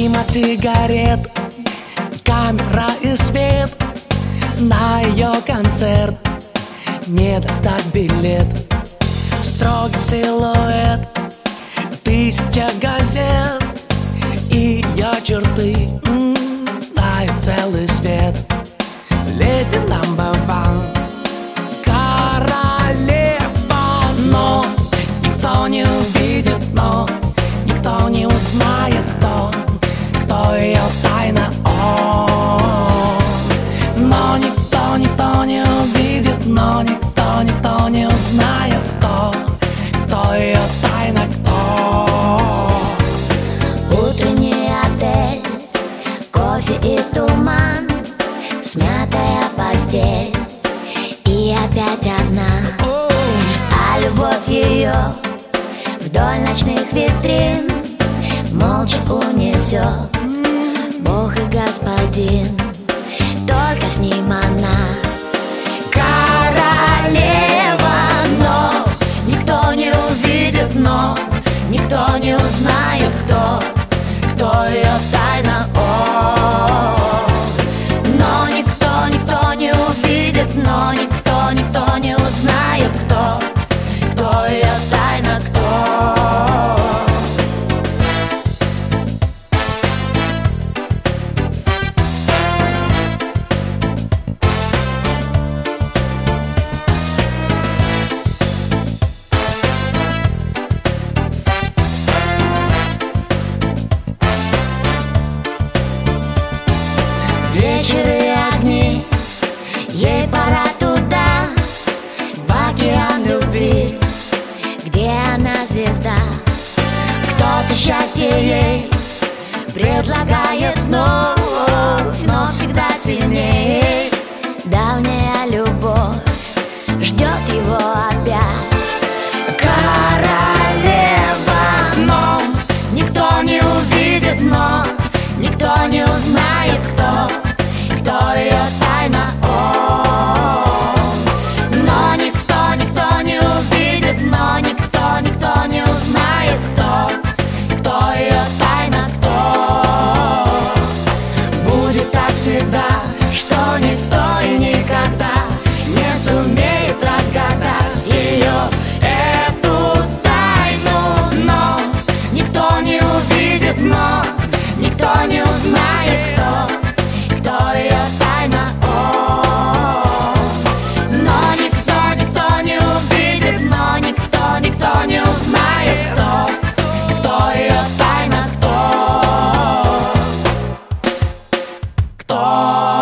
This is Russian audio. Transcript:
Мимо сигарет, камера и свет. На ее концерт не достать билет. Строгий силуэт, тысяча газет, и ее черты знает целый свет. Леди number one, королева. Но никто не увидит, но никто не узнает, кто ее тайна. Но никто не увидит, но никто не узнает, кто ее тайна, кто. Утренний отель, кофе и туман, смятая постель и опять одна. А любовь ее вдоль ночных витрин молча унесет Бог и Господин. Только с ним она королева. Но никто не увидит, но никто не узнает, кто ее тайна. Но никто не увидит, но никто не узнает, кто ее тайна, кто. Вечер и огни, ей пора туда, в океан любви, где она звезда. Кто-то счастье ей предлагает вновь, но всегда сильнее. Давняя любовь ждет его опять. Королева, но никто не увидит, но никто не узнает, кто ее тайна. Но никто не увидит, но никто не узнает, кто ее тайна, кто. Будет так всегда, что никто и никогда не сумеет разгадать ее, эту тайну. Но никто не увидит, но никто не узнает, кто ее тайна. Но никто не увидит, но никто не узнает, кто ее тайна, кто.